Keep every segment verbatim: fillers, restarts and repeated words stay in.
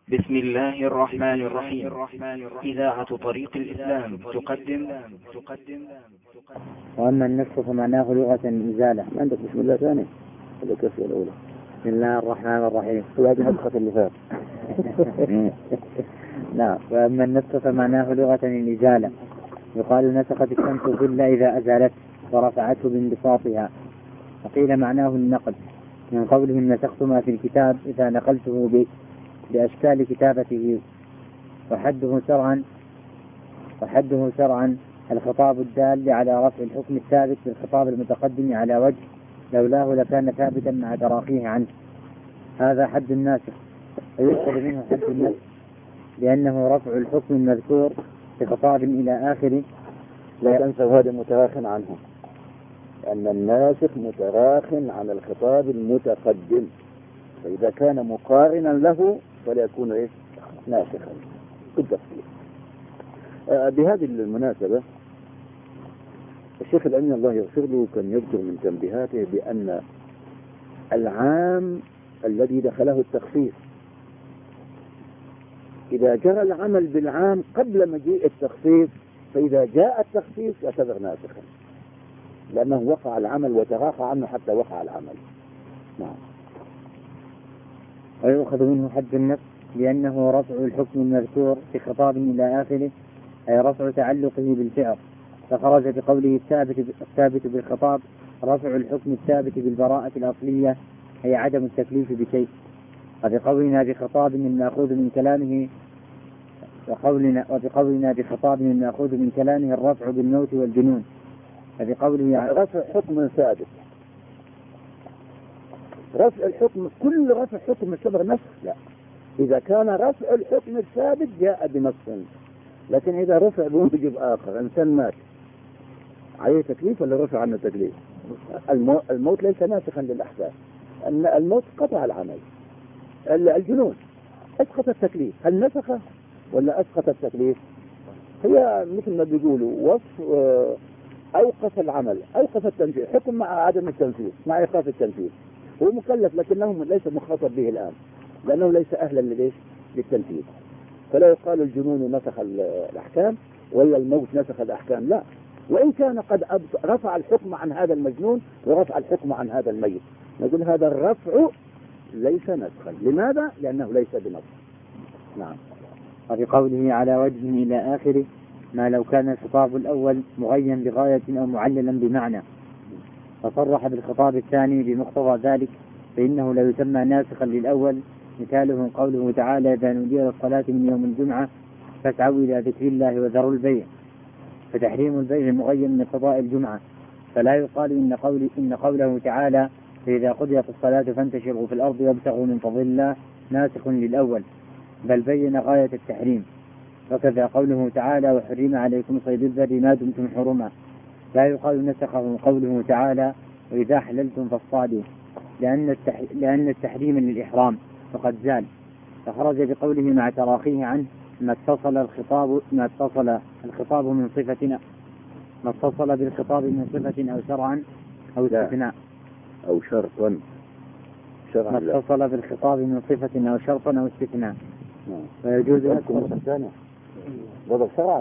بسم الله الرحمن الرحيم. إذاعة طريق الإسلام تقدم تقدم وأما النسخ فمعناه لغة الإزالة. عندك بسم الله ثاني ولا كيف الأولى؟ بسم الله الرحمن الرحيم. وهذه نسخة اللي فات. نعم. وأما النسخ فمعناه لغة الإزالة. يقال نسخت الشمس الظل إذا أزالت ورفعته بانبساطها. وقيل معناه النقل من قولهم نسخت ما في الكتاب إذا نقلته ب بأشكال كتابته. وحده شرعا وحده شرعا الخطاب الدال على رفع الحكم الثابت بالخطاب المتقدم على وجه لولاه لكان ثابتا مع تراخيه عنه. هذا حد الناسخ، ويؤخذ منه حد النسخ لأنه رفع الحكم المذكور بخطاب إلى آخره. لا تنسوا هذا متراخ عنه، أن الناسخ متراخ عن الخطاب المتقدم، فإذا كان مقارنا له فلا يكون إيه؟ ناسخا بالتفصيل. آه بهذه المناسبة الشيخ الأمين الله يغفر له كان يذكر من تنبيهاته بأن العام الذي دخله التخصيص إذا جرى العمل بالعام قبل مجيء التخصيص فإذا جاء التخصيص يعتبر ناسخا، لأنه وقع العمل وتراخى عنه حتى وقع العمل. نعم. ويؤخذ منه حد النفس لأنه رفع الحكم المذكور في خطاب إلى آخره، أي رفع تعلقه بالفعل، فخرج بقوله الثابت الثابت بالخطاب رفع الحكم الثابت بالبراءة الأصلية، أي عدم التكليف بشيء. وبقولنا بخطاب المأخوذ من كلامه وقولنا وبقولنا بخطاب المأخوذ من كلامه الرفع بالموت والجنون. وبقوله رفع حكم ثابت، رفع الحكم كل رفع حكم يعتبر نسخ؟ لا، إذا كان رفع الحكم الثابت جاء بنص، لكن إذا رفع بموجب آخر، إنسان مات عليه تكليف ولا رفع عنه تكليف؟ الموت ليس ناسخا للأحكام، أن الموت قطع العمل. الجنون أسقط التكليف، هل نسخه ولا أسقط التكليف؟ هي مثل ما بيقولوا وصف أوقف العمل، أوقف التنفيذ، حكم مع عدم التنفيذ، مع إيقاف التنفيذ. هو مكلف لكنه ليس مخاطب به الآن، لأنه ليس أهلا لليش؟ للتنفيذ. فلا يقال الجنون نسخ الأحكام ولا الموت نسخ الأحكام، لا، وإن كان قد رفع الحكم عن هذا المجنون ورفع الحكم عن هذا الميت، نقول هذا الرفع ليس نسخا. لماذا؟ لأنه ليس بنص. نعم. وبقوله على وجه إلى آخره، ما لو كان الخطاب الأول مغين بغاية أو معللا بمعنى، فصرح بالخطاب الثاني بمقتضى ذلك فإنه لا يسمى ناسخا للأول. مثاله قوله تعالى إذا نودي للصلاة من يوم الجمعة فاسعوا إلى ذكر الله وذروا البيع، فتحريم البيع مغين من قضاء الجمعة، فلا يقال إن, قول إن قوله تعالى فإذا قضيت الصلاة فانتشروا في الأرض وابتغوا من فضل الله ناسخ للأول، بل بين غاية التحريم. وكذا قوله تعالى وحرم عليكم صيد البر ما دمتم حرما، لا يقال نسخه قوله تعالى وإذا حللتم فاصطادوا، لأن, التح... لأن التحريم للإحرام فقد زال، فخرج بقوله مع تراخيه عنه ما اتصل الخطاب ما اتصل الخطاب من صفة ما اتصل بالخطاب من صفة أو شرعا أو استثناء أو شرطا شرعا ما اتصل بالخطاب من صفة أو شرطا أو استثناء. ويجوز لكم الثانية وضع شرعا،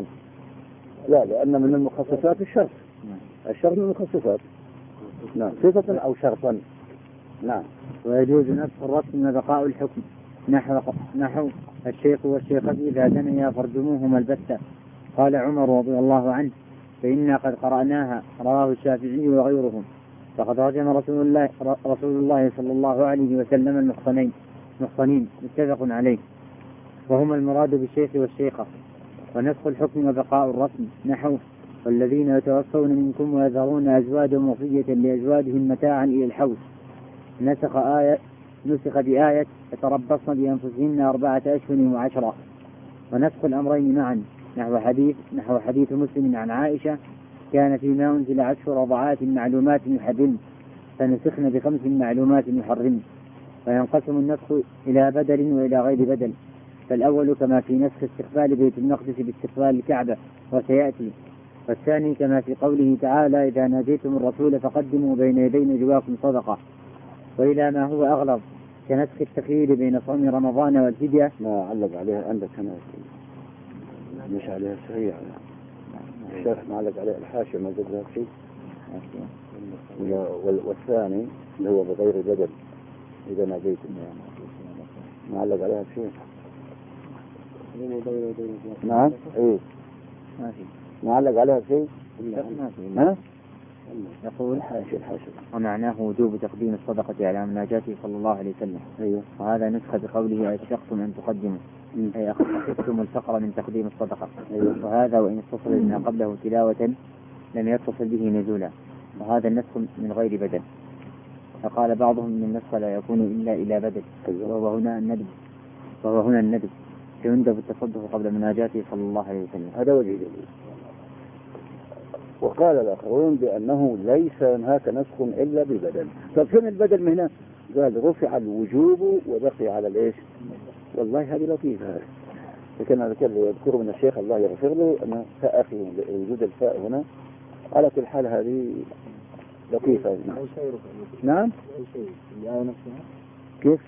لا، لأن من المخصصات الشرط، الشرط من المخصصات. نعم، صفة أو شرطا. نعم. ويجوز نسخ الرسم وبقاء الحكم، نحو نحو الشيخ والشيخة إذا دنيا فارجموهما البتة. قال عمر رضي الله عنه فإنا قد قرأناها، رواه الشافعي وغيرهم. فقد رجم رسول الله رسول الله صلى الله عليه وسلم المحصنين محصنين متفق عليه، وهما المراد بالشيخ والشيخة. ونسخ الحكم وبقاء الرسم نحو والذين يتوفون منكم ويذرون أزواجا وصية لأزواجهم متاعا إلى الحول، نسخ آية نسخ بآية يتربصن بأنفسهن أربعة أشهر وعشرة. ونسخ الأمرين معا نحو حديث نحو حديث مسلم عن عائشة كان فيما أنزل عشر رضعات معلومات يحرم، فنسخن بخمس معلومات يحرم. وينقسم النسخ إلى بدل وإلى غير بدل، فالأول كما في نسخ استقبال بيت المقدس باستقبال الكعبة وسيأتي، والثاني كما في قوله تعالى إذا ناديتم الرسول فقدموا بين يدي نجواكم صدقة. وإلى ما هو أغلظ كنسخ التخيير بين صوم رمضان والفدية. ما علق عليها عندك هنا مش عليها سريع الشرح ما علق عليها الحاشية ما ذكرها شيء. والثاني اللي هو بغير بدل إذا ناديت ما علق عليها شيء. نعم ايه ما علق عليها شيء. ها يقول حاشية الحاشية ومعناه وجوب تقديم الصدقة على مناجاته صلى الله عليه وسلم. أيوه. وهذا نسخ بقوله أشفقتم أن تقدموا أي أخفتم الفقر من تقديم الصدقة. أيوه. وهذا وإن اتصل بما قبله تلاوة لم يتصل به نزولا، وهذا النسخ من غير بدل. فقال بعضهم إن النسخ لا يكون إلا إلى بدل. أيوه. وهو هنا الندب وهو هنا الندب فيندب التصدق قبل مناجاته صلى الله عليه وسلم. هذا وجه جديد. وقال الآخرون بأنه ليس هناك نسخ إلا ببدل. طب فين البدل من هنا؟ قال رفع الوجوب وبقي على الإيش؟ والله هذه لطيفة هذه. لكن هذا كله يذكره من الشيخ الله يغفر له أن فاء أخي وجود الفاء هنا على كل حال هذه لطيفة. نعم. كيف؟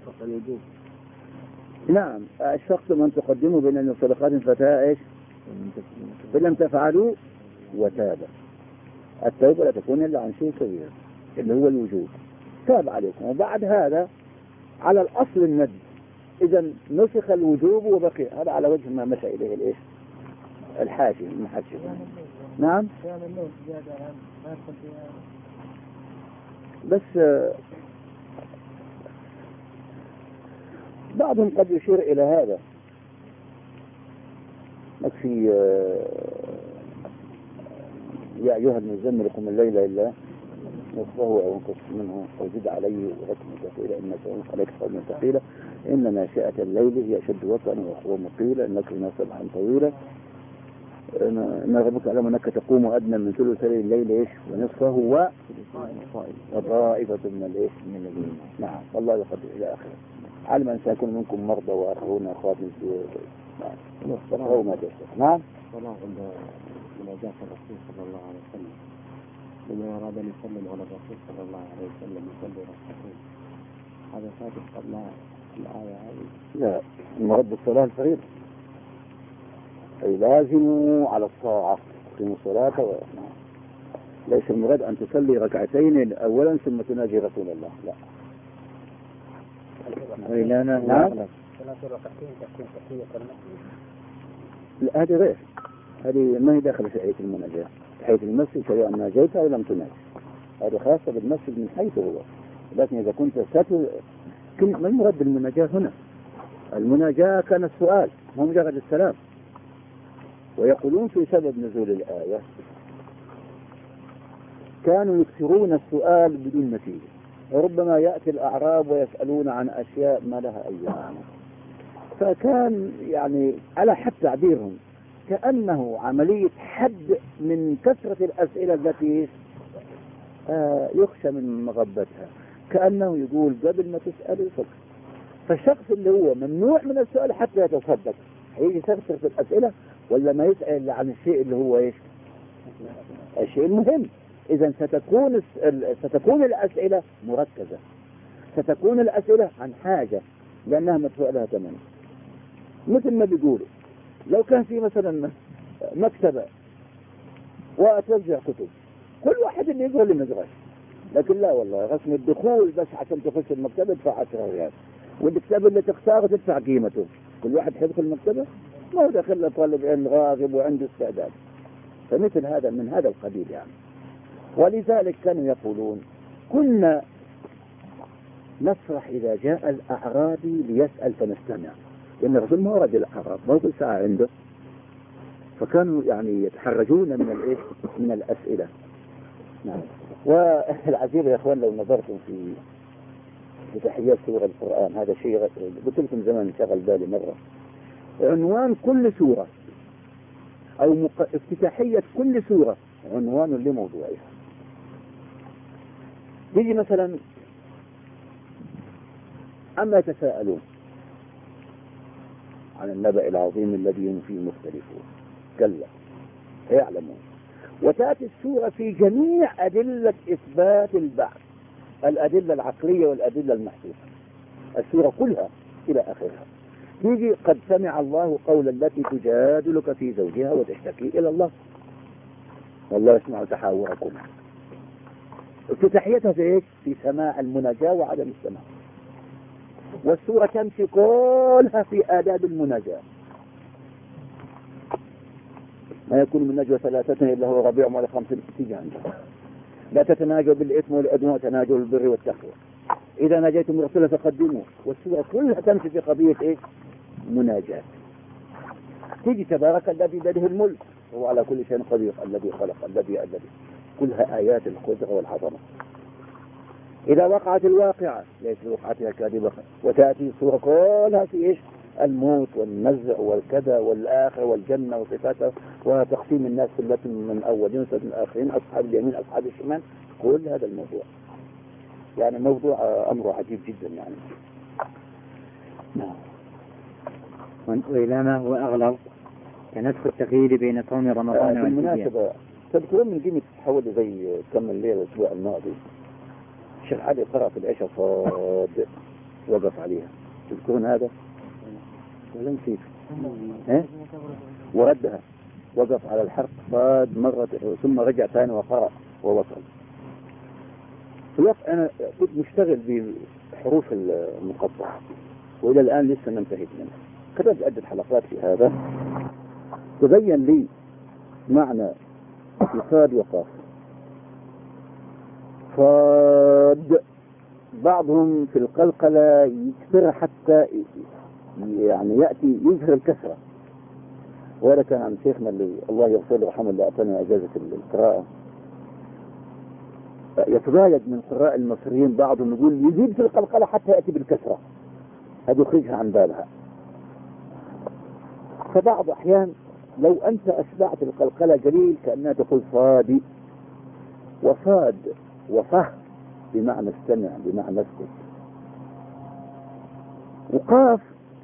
نعم أشفقتم أن تقدموا بين الصدقات فتاة إيش؟ فلم تفعلوا وتاب. التوبة لا تكون إلا عن شيء كبير اللي هو الوجوب. تاب عليكم. وبعد هذا على الأصل الندب. إذا نسخ الوجوب وبقي. هذا على وجه ما مشى إليه الإيش؟ الحاشي المحشي. نعم. بس بعضهم قد يشير إلى هذا في يا أيها المزمل قم الليل إلا نصفه أو انقص منه أو زد عليه وركم ثقيلا إن سألك عليك قوما ثقيلا إن ناشئة الليل هي أشد وطئا وأقوم قيلا إنك لنا سبحا طويلا إن ربك أعلم أنك تقوم أدنى من ثلثي الليل إيش ونصفه و وطائفة من الإيش من الذين. نعم والله يقدر إلى آخره. علم أن سيكون منكم مرضى وآخرون أخوات في نعم فقروا ما تشتهي. نعم. صلاة عند مناجاة الرسول صلى الله عليه وسلم لما أراد أن يسلم على الرسول صلى الله عليه وسلم يصلي ركعتين هذا ثابت قبل الآية هذه؟ لا المرد بالصلاة الفريضة أي لازموا على الطاعة قيموا الصلاة و... ليس المراد أن تصلي ركعتين أولا ثم تناجي رسول الله لا. وإلا أنا نعم. صلاة الركعتين تكون تحية المسجد. لا هذه غير هذه ما هي داخل في حيث المناجاة. حيث المسجد سواء ناجيت أو لم تناجي هذه خاصة بالمسجد من حيث هو. لكن إذا كنت ستر كلمة ما المراد بالمناجاة هنا؟ المناجاة كان السؤال مو مجرد السلام. ويقولون في سبب نزول الآية كانوا يكثرون السؤال بدون نتيجة. وربما يأتي الأعراب ويسألون عن أشياء ما لها أي معنى. فكان يعني على حد تعبيرهم كأنه عملية حد من كثرة الأسئلة التي آه يخشى من مغبتها. كأنه يقول قبل ما تسأل فكر. فالشخص اللي هو ممنوع من السؤال حتى يتصدق هيجي يكثر في الأسئلة ولا ما يسأل عن الشيء اللي هو إيش؟ الشيء المهم. إذا ستكون ستكون الأسئلة مركزة. ستكون الأسئلة عن حاجة لأنها مدفوع لها ثمن. مثل ما بيقولوا لو كان في مثلا مكتبة وأتوزع كتب كل واحد اللي يقول اللي مزغش. لكن لا والله رسم الدخول بس عشان تخش المكتبة تدفع عشرة ريال والكتاب اللي تختاره تدفع قيمته. كل واحد يدخل المكتبة ما هو داخل طالب علم راغب وعنده استعداد. فمثل هذا من هذا القبيل يعني. ولذلك كانوا يقولون كنا نفرح إذا جاء الأعرابي ليسأل فنستمع لأن الرسول ما ورد الأعراب ما هو كل ساعة عنده. فكانوا يعني يتحرجون من الإيه من الأسئلة. نعم. والعجيب يا أخوان لو نظرتم في في تحيات سورة القرآن هذا شيء قلت لكم زمان شغل بالي مرة. عنوان كل سورة أو مق... افتتاحية كل سورة عنوان لموضوعها. يجي مثلا أما يتساءلون عن النبأ العظيم الذي هم فيه مختلفون كلا يعلمون. وتأتي السورة في جميع أدلة إثبات البعث الأدلة العقلية والأدلة المحسوسة. السورة كلها إلى آخرها. يجي قد سمع الله قول التي تجادلك في زوجها وتشتكي إلى الله والله يسمع تحاوركم. افتتاحيتها في ايش؟ في سماع المناجاة وعدم السماع. والسورة تمشي كلها في آداب المناجاة. ما يكون من نجوى ثلاثة إلا هو ربيعهم ولا خمسة تيجي عندها. لا تتناجوا بالإثم والعدوان وتناجوا بالبر والتقوى. إذا ناجيتم رسولا فقدموا. والسورة كلها تمشي في قضية ايش؟ مناجاة. تيجي تبارك الذي بيده الملك هو على كل شيء قدير الذي خلق الذي الذي كلها آيات القدرة والعظمة. إذا وقعت الواقعة ليس وقعتها كاذبة وتأتي الصورة كلها في إيش؟ الموت والنزع والكذا والآخر والجنة وصفاتها وتقسيم الناس سلة من أولين وسلة من آخرين أصحاب اليمين أصحاب الشمال. كل هذا الموضوع يعني موضوع أمره عجيب جدا يعني. نعم. وإلى ما هو أغلظ كنسخ التخيير بين صوم رمضان آه بالمناسبة تذكرون من قيمة حوالي زي كم الليل الأسبوع الماضي الشيخ علي قرأ في العشاء صاد وقف عليها. تذكرون هذا ولا نسيت؟ ها؟ وردها وقف على الحرف صاد مرة ثم رجع ثاني وقرأ ووصل. في الوقت أنا كنت مشتغل بحروف المقطعة وإلى الآن لسه ما انتهيت منها. كتبت عدة حلقات في هذا تبين لي معنى صاد وقاف. صاد بعضهم في القلقلة يكسر حتى يعني يأتي يظهر الكسرة. وهذا كان عن شيخنا اللي الله يغفر له ويرحمه اللي أعطانا إجازة القراءة يتضايق من قراء المصريين بعضهم يقول يزيد في القلقلة حتى يأتي بالكسرة هذا يخرجها عن بالها. فبعض أحيان لو أنت أشبعت القلقلة قليل كأنها تقول صادي وصاد وصه بمعنى استمع بمعنى اسكت. وقاف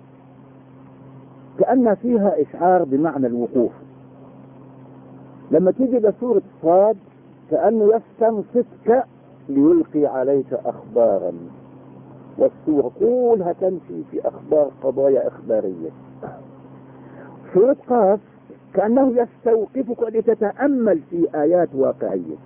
كأن فيها إشعار بمعنى الوقوف. لما تيجي بسورة صاد كأنه يستنصتك ليلقي عليك أخبارا. والسورة كلها تمشي في أخبار قضايا إخبارية. سورة قاف كأنه يستوقفك لتتأمل في آيات واقعية.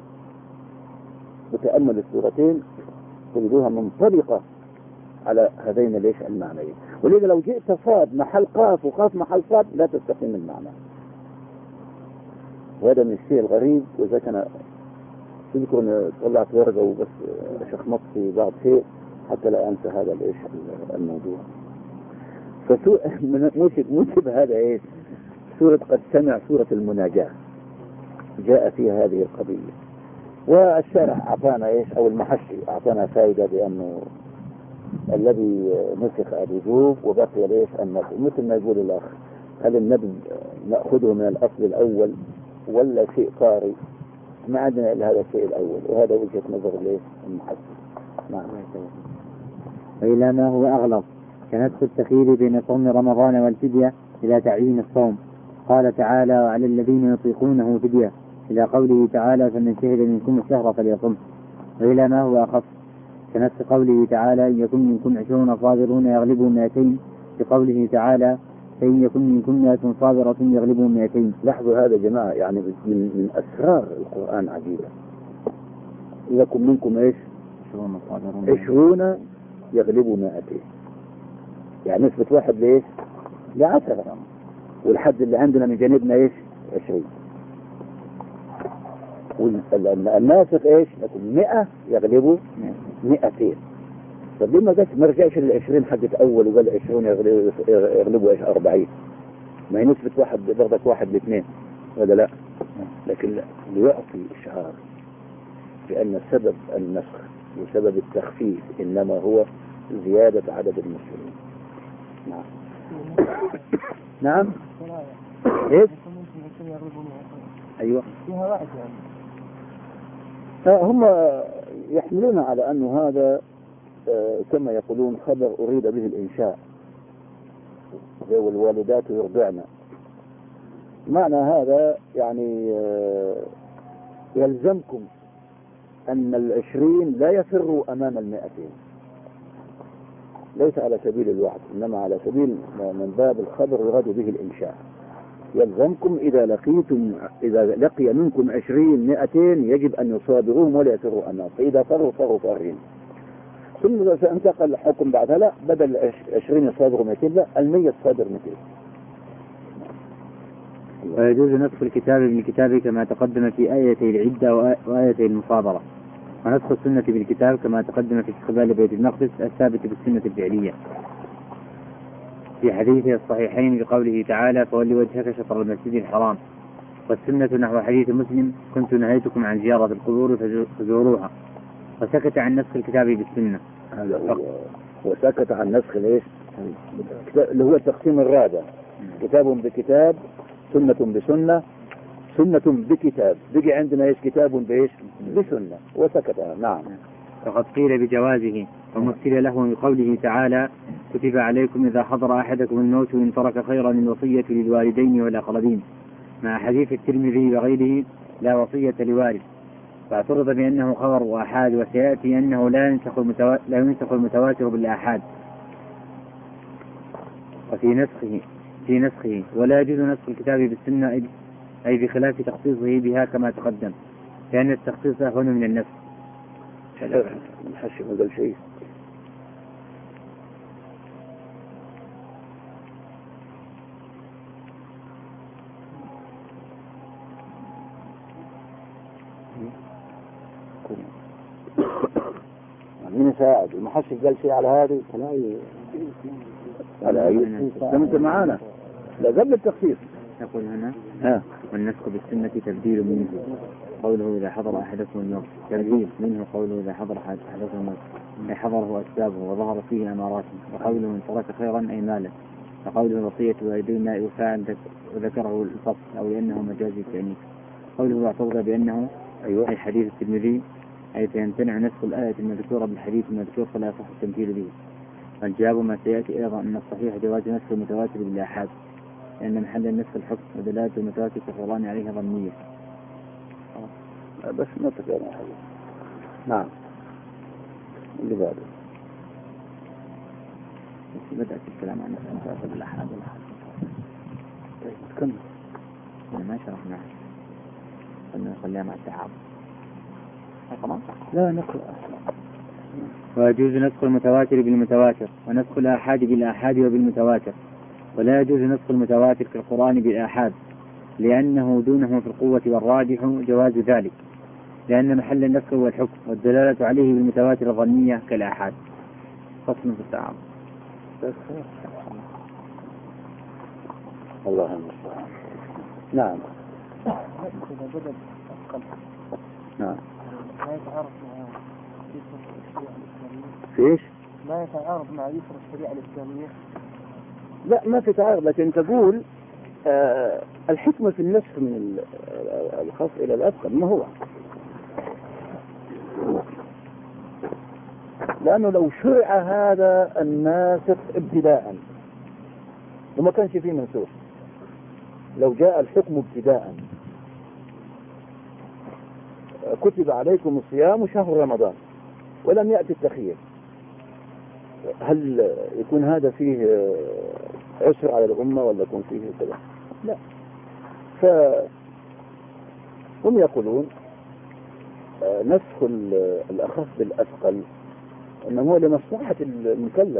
وتأمل السورتين تجدوها منطبقة على هذين ليش المعنيين. ولذا لو جئت صاد محل قاف وقاف محل صاد لا تستقيم المعنى. وهذا من الشيء الغريب. وإذا كان تذكر أن طلعت ورقة وبس شخمط في بعض شيء حتى لا أنسى هذا ليش الموضوع. فموجب هذا إيش سورة قد سمع سورة المناجاة جاء فيها هذه القضية. والشارح أعطانا إيش أو المحشي أعطانا فائدة بأنه الذي نسخ الوجوب وبقي ليش الندب. مثل ما يقول الأخ هل الندب نأخذه من الأصل الأول ولا شيء قاري؟ ما عندنا إلا هذا الشيء الأول وهذا وجهة نظر ليش المحشي. نعم. وإلى ما هو أغلظ كنسخ التخيير بين صوم رمضان والفدية إلى تعيين الصوم. قال تعالى وعلى الذين يطيقونه فدية إلى قوله تعالى فمن شهد منكم الشهر فليصم. وإلى ما هو أخف كنسخ قوله تعالى إن يكن منكم عشرون صابرون يغلبوا مئتين بقوله تعالى فإن يكن منكم مئة صابرة يغلبوا مئتين. لاحظوا هذا يا جماعة يعني من, من أسرار القرآن عجيبة. إن يكن منكم إيش عشرون صابرون عشرون يغلبوا مئتين يعني نسبة واحد ليش لعشرة والحد اللي عندنا من جانبنا إيش عشرين. والناسخ إيش لكن مئة يغلبوا مئتين. طب ليه ما قالش ما رجعش للعشرين حقت أول وقال عشرون يغلبوا, يغلبوا إيش أربعين؟ ما هي نسبة واحد برضك واحد لاثنين هذا لا. لكن ليعطي إشعار بأن سبب النسخ وسبب التخفيف إنما هو زيادة عدد المسلمين. نعم. نعم. إيه؟ أيوة. فيها واحد يعني. هم يحملون على أنه هذا كما يقولون خبر أريد به الإنشاء والوالدات يرضعن. معنى هذا يعني يلزمكم أن العشرين لا يفروا أمام المئتين. ليس على سبيل الوعد، إنما على سبيل من باب الخبر يراد به الإنشاء. يلزمكم إذا لقيتم إذا لقي منكم عشرين مئتين يجب أن يصابروهم ولا يسروا الناس، فإذا فروا فروا فارين. ثم إذا انتقل الحكم بعدها لا، بدل عشرين يصابروا مئتين، لا، المية تصابر مئتين. ويجوز نسخ الكتاب بالكتاب كما تقدم في آيتي العدة وآيتي المصابرة، ونسخ السنة بالكتاب كما تقدم في استقبال بيت المقدس الثابت بالسنة الفعلية في حديث الصحيحين بقوله تعالى: فولي وجهك شطر المسجد الحرام. والسنة نحو حديث مسلم: كنت نهيتكم عن زيارة القبور فزوروها. وسكت عن نسخ الكتاب بالسنة. هذا هو وسكت عن نسخ ليش اللي هو التقسيم الرابع: كتاب بكتاب، سنة بسنة، سنة بكتاب. بقي عندنا ايش؟ كتاب بايش؟ بسنة، وسكت. نعم. فقد قيل بجوازه، ومثل له بقوله تعالى: كتب عليكم إذا حضر أحدكم الموت إن ترك خيرا الوصية للوالدين والأقربين، مع حديث الترمذي وغيره: لا وصية لوارث. فاعترض بأنه خبر وآحاد، وسيأتي أنه لا ينسخ المتوا... لا ينسخ المتواتر بالآحاد. وفي نسخه في نسخه ولا يجوز نسخ الكتاب بالسنة، أي بخلاف تخصيصه بها كما تقدم، لأن التخصيص أهون من النسخ. نحشي هذا الشيء. مين يساعد؟ المحشي قال شيء على هذه؟ على أي؟ أنت معانا؟ لا، قبل التخصيص. نقول هنا: ها. والنسخ بالسنة تبديل منه، قوله إذا حضر أحدكم الموت. تبديل منه قوله إذا حضر أحدكم الموت، أي حضره أسبابه وظهر فيه أماراته. وقوله من ترك خيرا أي مالا. وقوله وصية الوالدين لا يفعل وذكره الفصل، أو لأنه مجازي التأنيث. قوله اعترض بأنه أيوة. أي حديث الترمذي، أي فيمتنع نسخ الآية المذكورة بالحديث المذكور فلا يصح التمثيل به. والجواب ما سيأتي أيضا أن الصحيح جواز نسخ المتواتر بالآحاد، لأن محل النسخ الحكم ودلالة المتواتر تفرضان عليها ظنية. بس ما تكلم حاجة. نعم. اللي بعده بدأت الكلام عن نسخ المتواتر بالآحاد. طيب كمل. ما شرحناها، قلنا نخليها مع التعارض. لا نقرأ. ويجوز نسخ المتواتر بالمتواتر، ونسخ الآحاد بالآحاد وبالمتواتر. ولا يجوز نسخ المتواتر في القرآن بالآحاد، لأنه دونه في القوة، والراجح جواز ذلك، لأن محل النسخ هو الحكم، والدلالة عليه بالمتواتر الظنية كالآحاد. فصل في التعارض. الله المستعان. نعم. نعم. ما يتعارض مع يسر الشريعة الإسلامية. في إيش؟ ما يتعارض مع يسر الشريعة الإسلامية. لا، ما في تعارض، لكن تقول آه الحكمة في النسخ من الخاص إلى الأثقل. ما هو؟ لأنه لو شرع هذا الناسخ ابتداء وما كانش فيه منسوخ، لو جاء الحكم ابتداء: كتب عليكم الصيام شهر رمضان، ولم يأتي التخيير، هل يكون هذا فيه عسر على الأمة ولا يكون فيه كذا؟ لا. فهم يقولون نسخ الأخف بالأثقل إنه هو لمصلحة المكلف،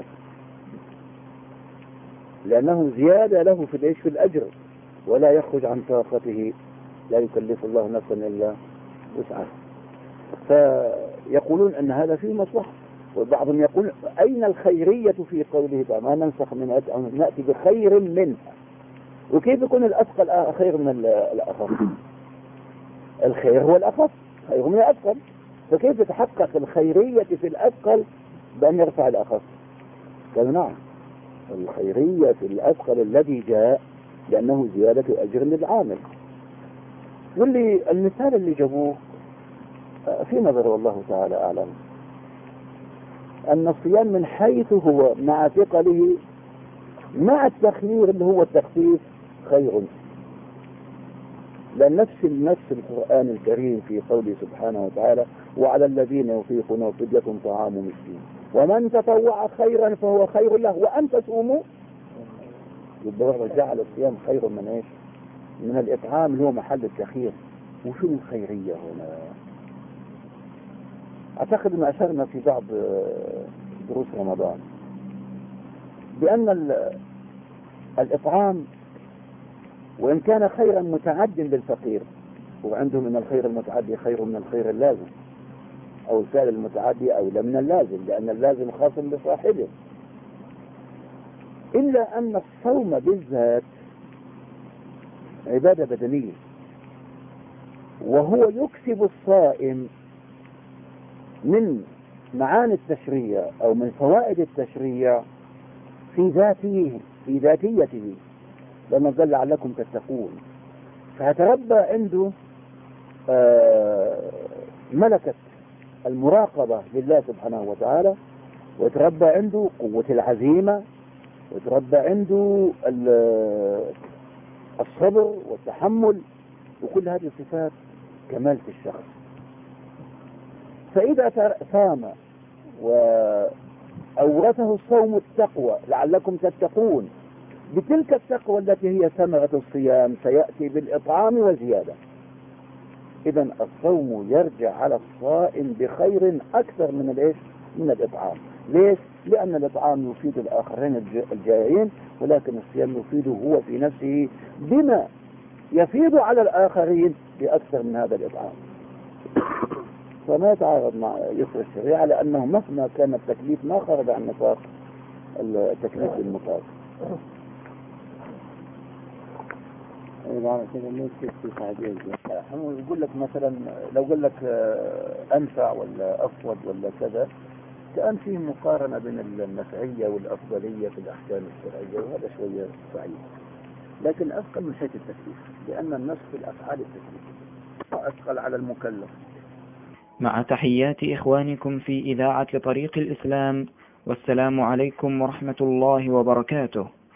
لأنه زيادة له في العيش في الأجر، ولا يخرج عن طاقته، لا يكلف الله نفسا إلا وسعها. فيقولون أن هذا فيه مصلحة. وبعضهم يقول: أين الخيرية في قوله تعالى ما ننسخ من آية أو نأتي بخير منها؟ وكيف يكون الأثقل خير من الأخف؟ الخير هو الأخف، خير من الأثقل، فكيف تتحقق الخيرية في الأثقل بأن يرفع الأخف؟ قالوا: نعم، الخيرية في الأثقل الذي جاء لأنه زيادة أجر للعامل. واللي المثال اللي جابوه في نظر الله تعالى أعلم أن الصيام من حيث هو مع ثقله مع التخيير اللي هو التخفيف خير، لأن نفس النفس القرآن الكريم في قوله سبحانه وتعالى: وعلى الذين يطيقون فدية طعام مسكين. ومن تطوع خيرا فهو خير له وأن تصوموا. يبقى هو جعل الصيام خير من ايش؟ من الإطعام اللي هو محل التخيير. وشو الخيرية هنا؟ أعتقد أن أشرنا في بعض دروس رمضان بأن الإطعام وإن كان خيرا متعد للفقير، وعنده من الخير المتعدي خير من الخير اللازم، أو الفعل المتعدي أولى من اللازم، لأن اللازم خاص بصاحبه، إلا أن الصوم بالذات عبادة بدنية، وهو يكسب الصائم من معاني التشريع أو من فوائد التشريع في ذاته في ذاتيته، لما قال لعلكم تتقون. فيتربى عنده ملكة المراقبة لله سبحانه وتعالى، ويتربى عنده قوة العزيمة، ويتربى عنده الصبر والتحمل، وكل هذه الصفات كمال في الشخص. فإذا صام وأورثه الصوم التقوى لعلكم تتقون، بتلك التقوى التي هي ثمرة الصيام سيأتي بالإطعام وزيادة. إذن الصوم يرجع على الصائم بخير أكثر من الإيش؟ من الإطعام. ليش؟ لأن الإطعام يفيد الآخرين الجائعين، ولكن الصيام يفيده هو في نفسه بما يفيد على الآخرين بأكثر من هذا الإطعام. فما يتعارض مع يسر الشريعة، لأنه مهما كان التكليف ما خرج عن نطاق التكليف المطاق. يقول لك مثلا لو قال لك أنفع ولا أفضل ولا كذا، كأن فيه مقارنة بين النفعية والأفضلية في الأحكام الشرعية، وهذا شوية صعيب، لكن أثقل من حيث التكليف، لأن النص في الأفعال التكليف أثقل على المكلف. مع تحيات إخوانكم في إذاعة طريق الإسلام، والسلام عليكم ورحمة الله وبركاته.